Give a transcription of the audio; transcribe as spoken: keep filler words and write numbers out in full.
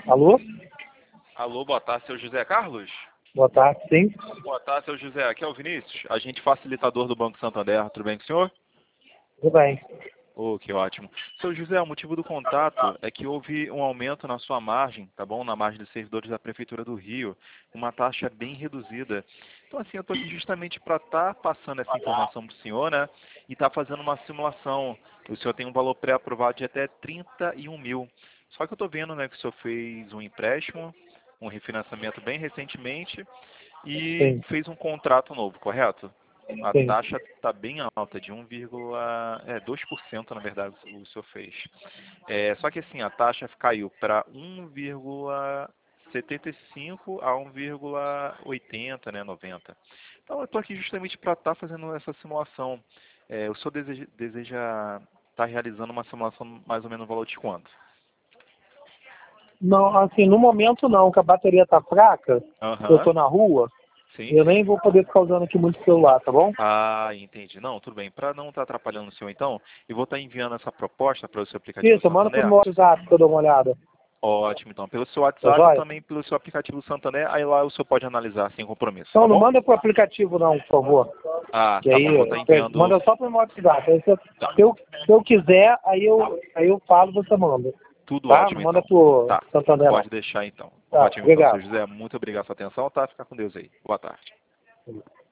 Alô? Alô, boa tarde, seu José Carlos? Boa tarde, sim. Boa tarde, seu José. Aqui é o Vinícius, agente facilitador do Banco Santander. Tudo bem com o senhor? Tudo bem. Oh, que ótimo. Seu José, o motivo do contato é que houve um aumento na sua margem, tá bom? Na margem dos servidores da Prefeitura do Rio, uma taxa bem reduzida. Então, assim, eu estou aqui justamente para estar passando essa informação para o senhor, né? E estar fazendo uma simulação. O senhor tem um valor pré-aprovado de até trinta e um mil. Só que eu estou vendo, né, que o senhor fez um empréstimo, um refinanciamento bem recentemente e Sim, fez um contrato novo, correto? A sim. taxa está bem alta, de um vírgula dois por cento, na verdade, o senhor fez. É, só que assim, a taxa caiu para um vírgula setenta e cinco a um vírgula oitenta, né, noventa. Então eu estou aqui justamente para estar fazendo essa simulação. É, o senhor deseja, deseja estar realizando uma simulação mais ou menos no valor de quanto? Não, assim, no momento não, que a bateria tá fraca, eu Aham, tô na rua, sim, eu nem sim. vou poder ficar usando aqui muito celular, tá bom? Ah, entendi. Não, tudo bem. Para não estar atrapalhando o senhor, então, eu vou estar enviando essa proposta para o seu aplicativo Isso, manda pro Santander. meu WhatsApp pra eu dar uma olhada. Ótimo, então, pelo seu Tá WhatsApp ou joia? também pelo seu aplicativo Santander, aí lá o senhor pode analisar sem compromisso, Não, tá não bom? manda pro aplicativo não, por favor. Ah, Que tá aí, bom, vou estar é, enviando. manda só pro meu WhatsApp. Aí, se, eu, Tá, se, eu, se eu quiser, aí eu, aí eu falo, você manda. tudo Tá? Não ótimo, manda então. pro Tá, Santander não. pode deixar então. Tá, Ótimo, então, seu obrigado. José. Muito obrigado pela sua atenção, tá? Fica com Deus aí. Boa tarde.